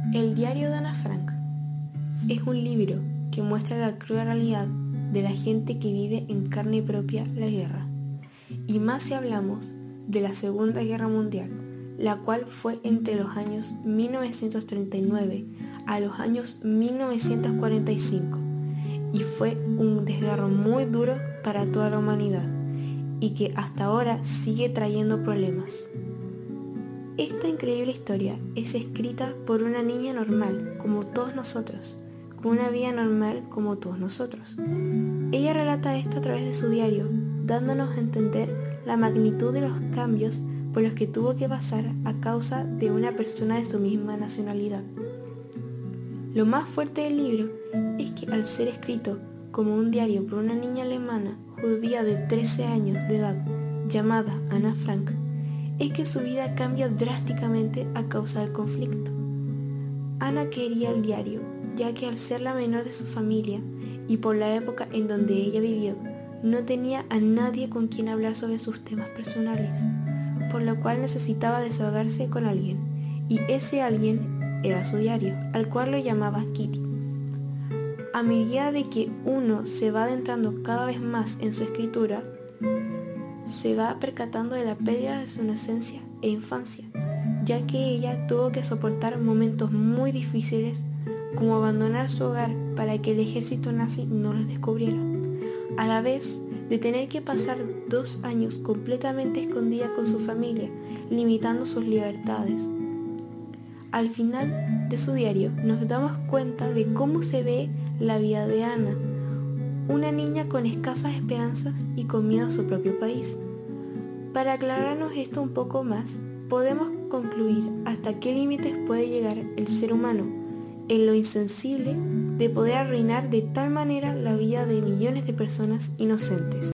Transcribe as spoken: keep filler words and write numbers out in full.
El diario de Ana Frank es un libro que muestra la cruda realidad de la gente que vive en carne propia la guerra, y más si hablamos de la Segunda Guerra Mundial, la cual fue entre los años mil novecientos treinta y nueve a los años mil novecientos cuarenta y cinco, y fue un desgarro muy duro para toda la humanidad y que hasta ahora sigue trayendo problemas. Esta increíble historia es escrita por una niña normal como todos nosotros, con una vida normal como todos nosotros. Ella relata esto a través de su diario, dándonos a entender la magnitud de los cambios por los que tuvo que pasar a causa de una persona de su misma nacionalidad. Lo más fuerte del libro es que al ser escrito como un diario por una niña alemana judía de trece años de edad llamada Ana Frank, es que su vida cambia drásticamente a causa del conflicto. Ana quería el diario, ya que al ser la menor de su familia y por la época en donde ella vivió, no tenía a nadie con quien hablar sobre sus temas personales, por lo cual necesitaba desahogarse con alguien, y ese alguien era su diario, al cual lo llamaba Kitty. A medida de que uno se va adentrando cada vez más en su escritura, se va percatando de la pérdida de su inocencia e infancia, ya que ella tuvo que soportar momentos muy difíciles como abandonar su hogar para que el ejército nazi no los descubriera, a la vez de tener que pasar dos años completamente escondida con su familia, limitando sus libertades. Al final de su diario nos damos cuenta de cómo se ve la vida de Ana, una niña con escasas esperanzas y con miedo a su propio país. Para aclararnos esto un poco más, podemos concluir hasta qué límites puede llegar el ser humano en lo insensible de poder arruinar de tal manera la vida de millones de personas inocentes.